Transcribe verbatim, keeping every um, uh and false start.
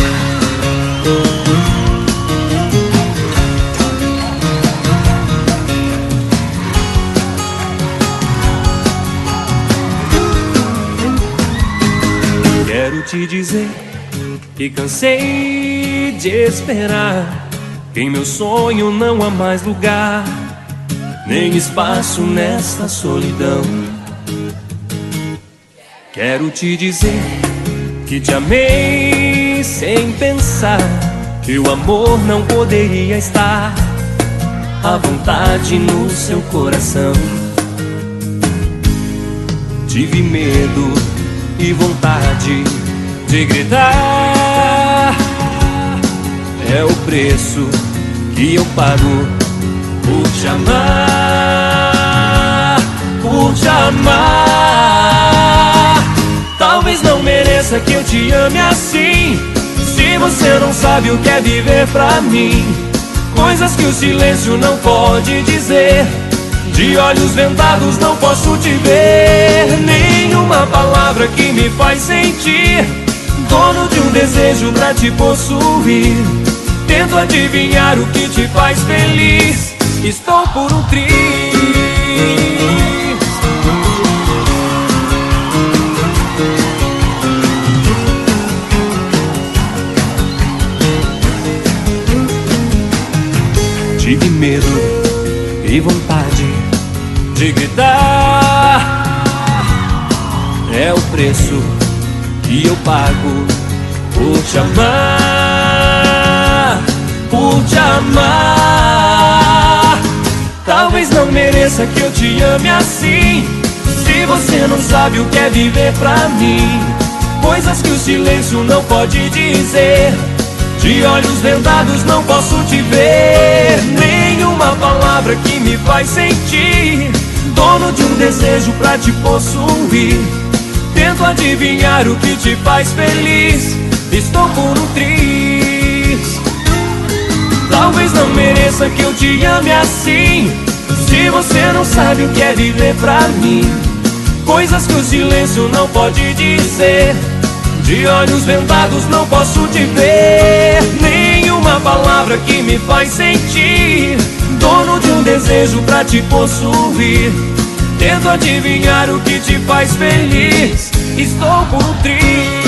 Quero te dizer que cansei de esperar, que em meu sonho não há mais lugar, nem espaço nesta solidão. Quero te dizer que te amei sem pensar, que o amor não poderia estar à vontade no seu coração. Tive medo e vontade de gritar, é o preço que eu pago por te amar, por te amar. Talvez não mereça que eu te ame assim, se você não sabe o que é viver pra mim. Coisas que o silêncio não pode dizer, de olhos vendados não posso te ver. Nenhuma palavra que me faz sentir dono de um desejo pra te possuir. Tento adivinhar o que te faz feliz, estou por um triz. Tive medo e vontade de gritar, é o preço que eu pago por te amar, por te amar. Talvez não mereça que eu te ame assim, se você não sabe o que é viver pra mim. Coisas que o silêncio não pode dizer, de olhos vendados não posso te ver. Nenhuma palavra que me faz sentir dono de um desejo pra te possuir. Tento adivinhar o que te faz feliz, estou por um triz. Talvez não mereça que eu te ame assim, se você não sabe o que é viver pra mim. Coisas que o silêncio não pode dizer, de olhos vendados não posso te ver. Nenhuma palavra que me faz sentir dono de um desejo pra te possuir. Tento adivinhar o que te faz feliz, estou por um triz.